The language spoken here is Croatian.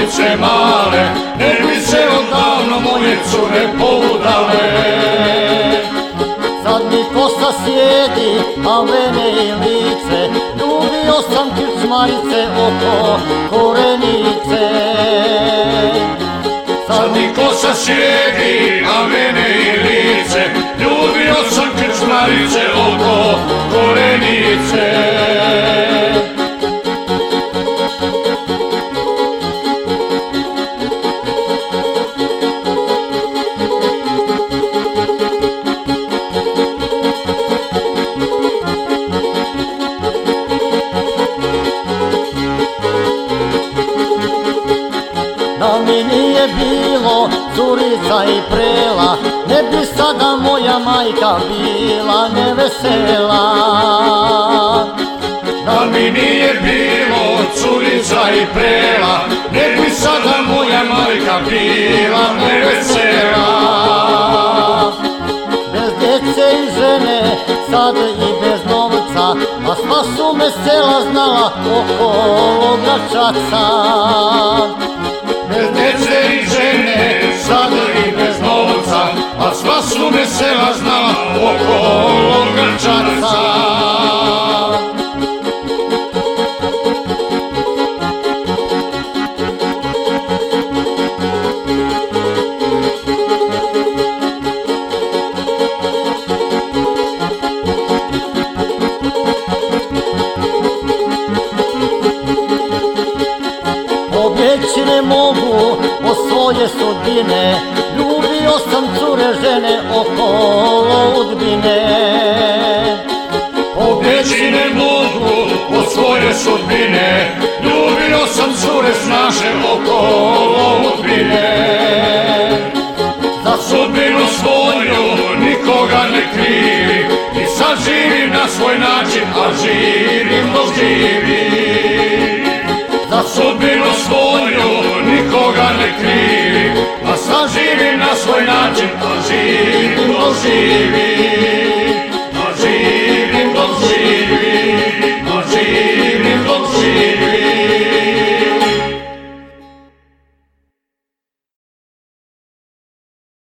devojčice male, ne bi se odavno moje cure poudale. Sad mi kosa sjedi, a vene i lice, ljubio sam krčmarice oko Korenice. Sad mi kosa sjedi, a vene i lice, ljubio sam krčmarice oko Korenice. Da mi nije bilo curica i prela, ne bi sada moja majka bila nevesela. Da mi nije bilo curica i prela, ne bi sada moja majka bila nevesela. Bez djece i žene, sad i bez novca, a sva su me sela znala okolo Gračaca. Bez djece i žene, sad i bez novca, a sva su me sela znala okolo Gračaca. Pobjeći ne mogu od svoje sudbine, ljubio sam cure žene okolo Udbine. Pobjeći ne mogu od svoje sudbine, ljubio sam cure snaše okolo Udbine. Za sudbinu svoju nikoga ne krivim, i sad živim na svoj način, a živim dok živim. Za sudbinu svoju nikoga ne krivim, a sad živim na svoj način, a živim dok živim.